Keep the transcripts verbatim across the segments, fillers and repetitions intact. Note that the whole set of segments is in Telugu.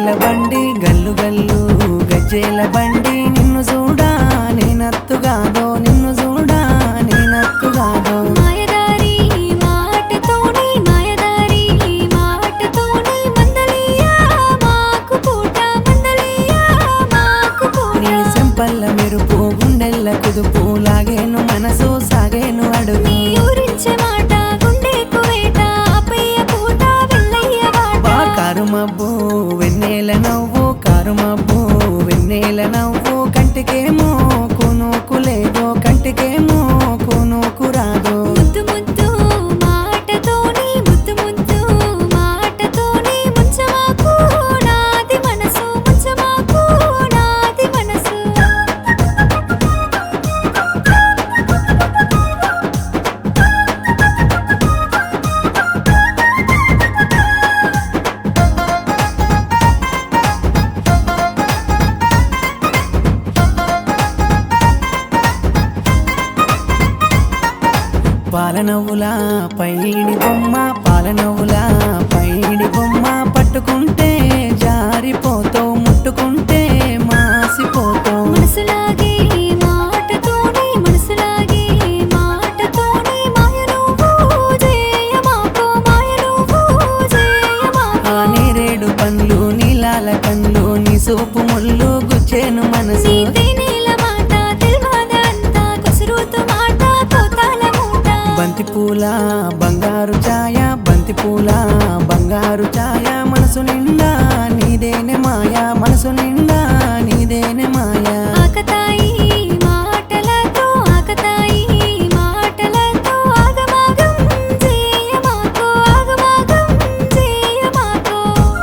గజ్జేల బండి గల్లు గల్లు గజ్జేల బండి నిన్ను చూడా నేనత్తుగాదో నిన్ను చూడా నేనత్తుగాదో మాయదారి మాటతోని మాయదారి మాటతోని మందలియా మాకు పూట మందలియా మాకు పూట నీ సెంపల్ల మెరుపు గుండెల్ల కుదుపు లాగేను మనసు సాగేను అడుగు నీ ఊరించే మాట గుండెకు వేట ఆపయ్య పూట వెళ్ళయ్య వాట కారుమబ్బు వెన్నెల నవ్వు కారుమబ్బు వెన్నెల నవ్వు కంటికేమో కొనుకు లేదో కంటికేమో కొనుకు రాదో ముద్దు ముద్దు మాటతోని ముద్దు ముద్దు మాటతోని ముంచమాకు నాది మనసు ముంచమాకు నాది మనసు పాలనవ్వులా పైడి బొమ్మ పాలనవ్వులా పైడి బొమ్మ పట్టుకుంటే జారిపోతావు ముట్టుకుంటే మాసిపోతావు మనసులాగే మాటతోని మనసులాగే మాటతోని మాయ నువ్వు చేయమాకో మాయ నువ్వు చేయమాకో ఆ నేరేడు పండ్లు నీలాల కన్లు నీ సోపు ముళ్ళు గుచ్చేను మనసు నీదే నీల మాట తెల్వదంతా కొసురుతు మాట కోతాల మూట బంతి పూల బంగారు ఛాయ బంతి పూల బంగారు ఛాయ మనసు నిండా నీదేనే మాయా మనసు నిండా నీదేనే మాయా ఆకతాయి మాటలతో ఆకతాయి మాటలతో ఆగమాగం చేయమాకో ఆగమాగం చేయమాకో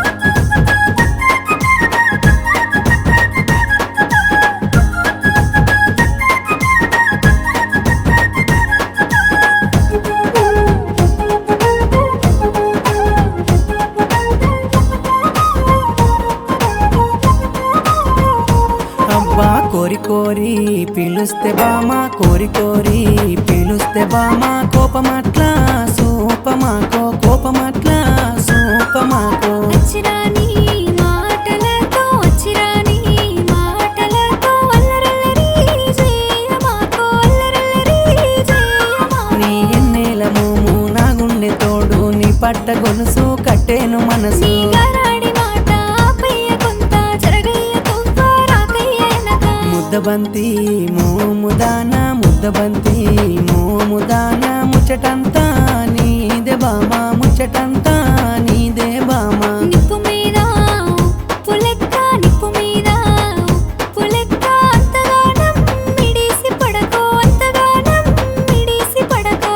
అబ్బా కోరి కోరి పిలుస్తే బామా కోరి కోరి పిలుస్తే బామా కోపమట్లా సూపమాకో కోపమట్లా సూపమాకో వచ్చిరాని మాటలతో వచ్చిరాని మాటలతో అల్లరల్లరి చేయమాకో అల్లరల్లరి చేయమాకో నీ ఎన్నేల మోము నా గుండె తోడు నీ పట్ట గొలుసు కట్టేను మనసు నీ గారాడి మాట ఆపయ్య కొంత జరగయ్య కొంత రాకయ్య ఎనక ముద్దబంతి మోముదాన ముద్దబంతి మోముదాన ముచ్చటంతా నీదే బామా ముచ్చటంతా నీదే బామా నిప్పు మీద ఉప్పు లెక్క నిప్పు మీద ఉప్పు లెక్క అంతగానం మిడిసి పడకో అంతగానం మిడిసి పడకో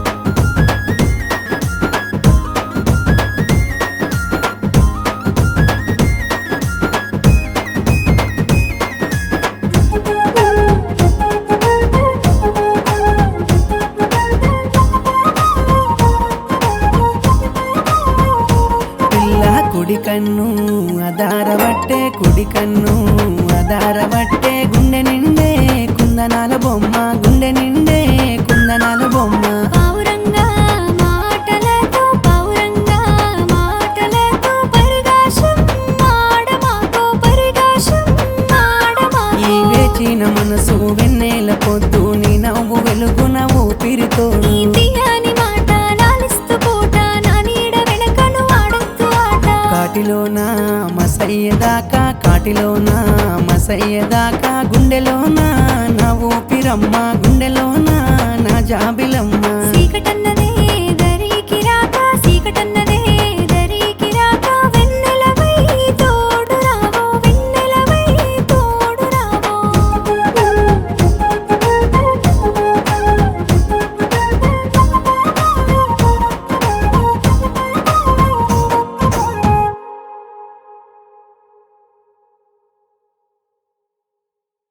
పిల్ల కుడి కన్ను అదారబట్టే కుడి కన్ను అదారబట్టే గుండె నిండే కుందనాల బొమ్మ గుండె నిండే కుందనాల బొమ్మ పావురంగా మాటలతో పావురంగా మాటలతో పరిగాశం ఆడమాకో పరిగాశం ఆడమాకో ఈ వేచిన మనసు వెన్నెల పొద్దు నీ నవ్వు వెలుగున ఊపిరితో నీ తీయని మాట లాలిస్తూ పూట నా నీడ వెనకను ఆడొద్దు ఆట కాటిలోన మసయ్యదాకా కాటిలోన మసయ్యదాకా గుండెలోన నా ఊపిరమ్మ గుండెలోన నా జాబిలమ్మ చీకటన్నదే